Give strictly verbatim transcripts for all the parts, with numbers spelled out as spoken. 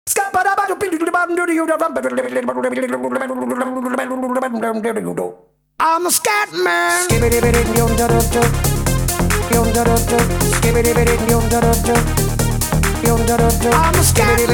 I'm a scat man. I'm a scat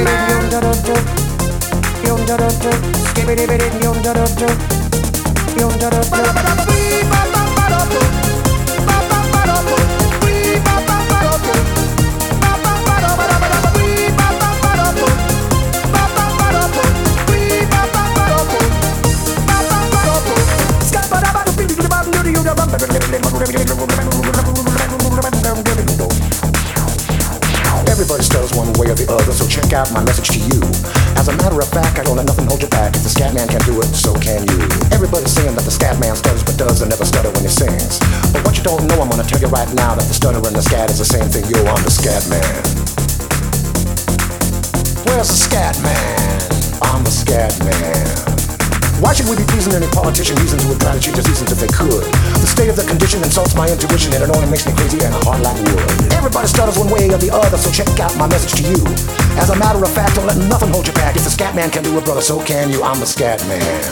Everybody stutters one way or the other, so check out my message to you. As a matter of fact, I don't let nothing hold you back. If the scat man can do it, so can you. Everybody's saying that the scat man stutters but does and never stutter when he sings. But what you don't know, I'm gonna tell you right now that the stutter and the scat is the same thing. Yo, I'm the scat man. Where's the scat man? I'm the scat man. Why should we be pleasing any politician reason who would try to change the seasons if they could? The state of the condition insults my intuition and it only makes me crazy and a heart like wood. Everybody stutters one way or the other, so check out my message to you. As a matter of fact, don't let nothing hold you back. If the scat man can do it, brother, so can you. I'm the scat man.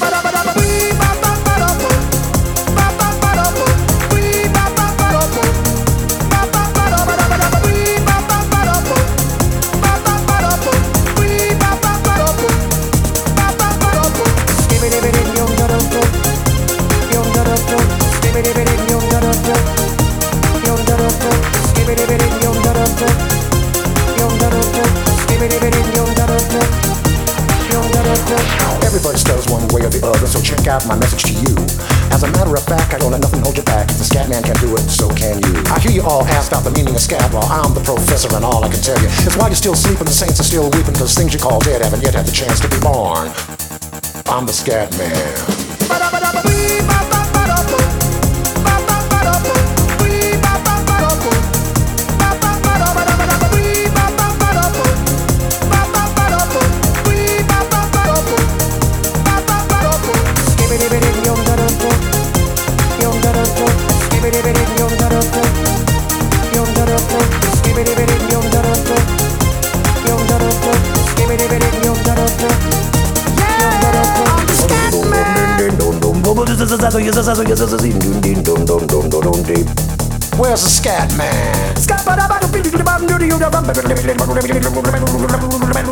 Everybody stutters one way or the other, so check out my message to you. As a matter of fact, I don't let nothing hold you back. If the scat man can do it, so can you. I hear you all ask about the meaning of scat. Well, I'm the professor and all I can tell you is why you're still sleeping, the saints are still weeping, because things you call dead haven't yet had the chance to be born. I'm the scat man. Where's the scat man?